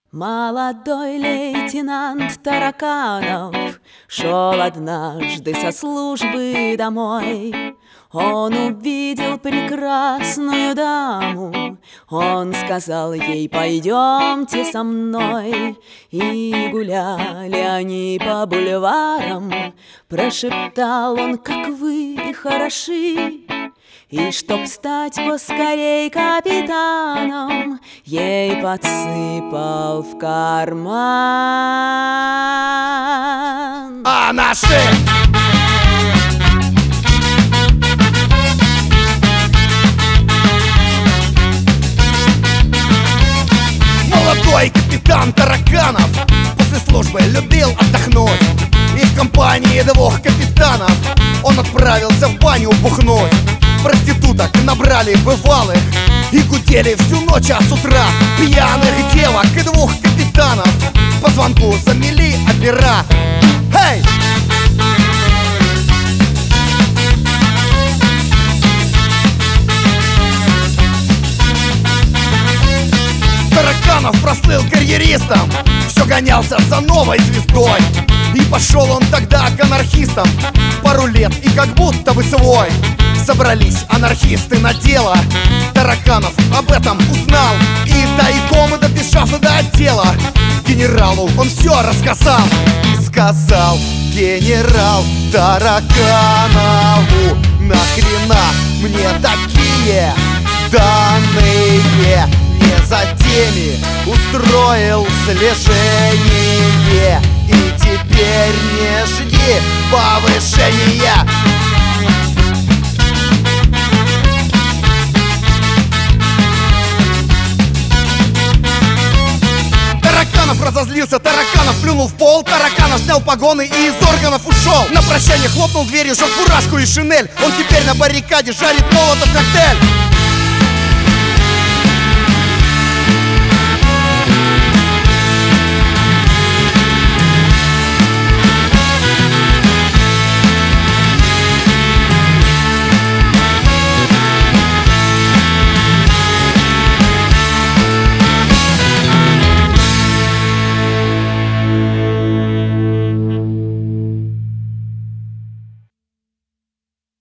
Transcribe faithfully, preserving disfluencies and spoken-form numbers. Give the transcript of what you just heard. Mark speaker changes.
Speaker 1: Молодой лейтенант Тараканов шел однажды со службы домой. Он увидел прекрасную даму, он сказал ей: пойдемте со мной. И гуляли они по бульварам, прошептал он: как вы хороши. И чтоб стать поскорей капитаном, ей подсыпал в карман.
Speaker 2: А наши! Молодой капитан Тараканов после службы любил отдохнуть, и в компании двух капитанов он отправился в баню бухнуть. Проституток набрали бывалых и гудели всю ночь, а с утра пьяных девок и двух капитанов по звонку замели опера. Эй! Тараканов прослыл карьеристом, все гонялся за новой звездой. И пошел он тогда к анархистам, пару лет и как будто бы свой. Собрались анархисты на дело, Тараканов об этом узнал и тайком, и допешав до отдела, генералу он все рассказал. И сказал генерал Тараканову: нахрена мне такие данные? Не за теми устроил слежение, и теперь не жди повышения. Тараканов разозлился, Тараканов плюнул в пол, Тараканов снял погоны и из органов ушел. На прощание хлопнул дверью, жег фуражку и шинель. Он теперь на баррикаде жарит молотов коктейль.